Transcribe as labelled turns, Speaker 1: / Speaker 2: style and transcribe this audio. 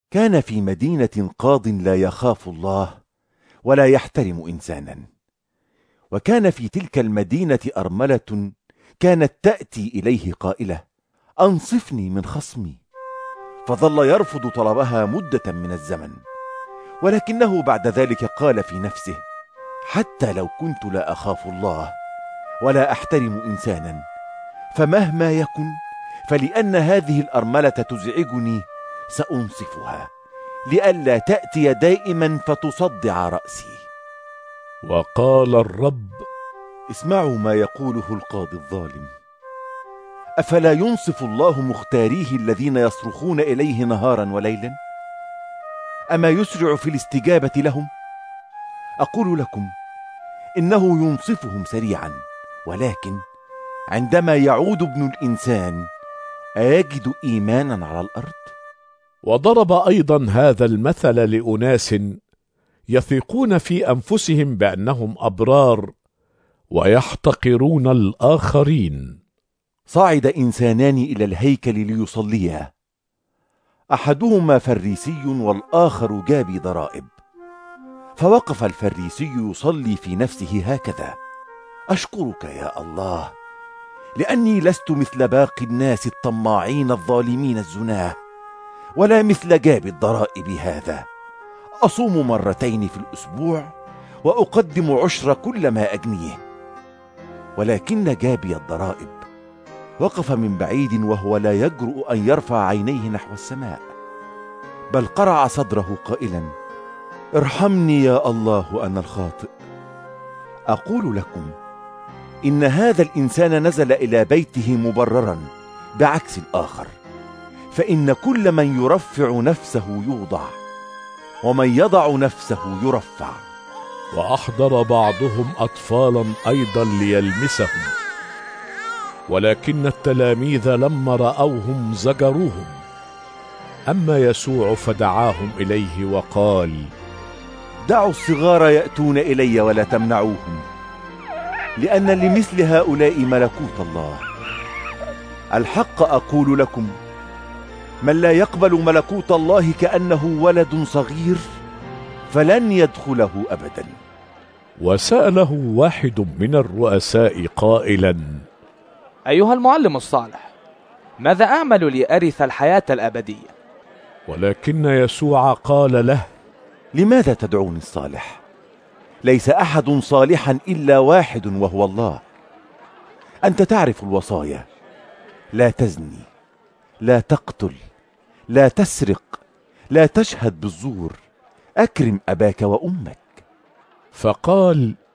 Speaker 1: كان في مدينة قاض لا يخاف الله ولا يحترم إنسانا، وكان في تلك المدينة أرملة كانت تأتي إليه قائلة: أنصفني من خصمي. فظل يرفض طلبها مدة من الزمن، ولكنه بعد ذلك قال في نفسه: حتى لو كنت لا أخاف الله ولا أحترم إنسانا، فمهما يكن، فلأن هذه الأرملة تزعجني سأنصفها، لئلا تأتي دائما فتصدع رأسي.
Speaker 2: وقال الرب:
Speaker 1: اسمعوا ما يقوله القاضي الظالم: أفلا ينصف الله مختاريه الذين يصرخون إليه نهارا وليلا؟ أما يسرع في الاستجابة لهم؟ أقول لكم إنه ينصفهم سريعا، ولكن عندما يعود ابن الإنسان أيجد إيمانا على الأرض؟
Speaker 2: وضرب أيضا هذا المثل لأناس يثقون في أنفسهم بأنهم أبرار ويحتقرون الآخرين.
Speaker 1: صعد إنسانان إلى الهيكل ليصليا، أحدهما فريسي والآخر جابي ضرائب. فوقف الفريسي يصلي في نفسه هكذا: أشكرك يا الله لأني لست مثل باقي الناس الطماعين الظالمين الزناه، ولا مثل جابي الضرائب هذا. أصوم مرتين في الأسبوع وأقدم عشر كل ما أجنيه. ولكن جابي الضرائب وقف من بعيد وهو لا يجرؤ أن يرفع عينيه نحو السماء، بل قرع صدره قائلا: ارحمني يا الله أنا الخاطئ. أقول لكم إن هذا الإنسان نزل إلى بيته مبررا بعكس الآخر، فإن كل من يرفع نفسه يوضع، ومن يضع نفسه يرفع.
Speaker 2: وأحضر بعضهم أطفالا أيضا ليلمسهم، ولكن التلاميذ لما رأوهم زجروهم. أما يسوع فدعاهم إليه وقال:
Speaker 1: دعوا الصغار يأتون إلي ولا تمنعوهم، لأن لمثل هؤلاء ملكوت الله. الحق أقول لكم، من لا يقبل ملكوت الله كأنه ولد صغير فلن يدخله أبدا.
Speaker 2: وسأله واحد من الرؤساء قائلا:
Speaker 3: أيها المعلم الصالح، ماذا أعمل لأرث الحياة الأبدية؟
Speaker 2: ولكن يسوع قال له:
Speaker 1: لماذا تدعوني الصالح؟ ليس أحد صالحا إلا واحد وهو الله. أنت تعرف الوصايا: لا تزني، لا تقتل، لا تسرق، لا تشهد بالزور، أكرم أباك وأمك.
Speaker 2: فقال: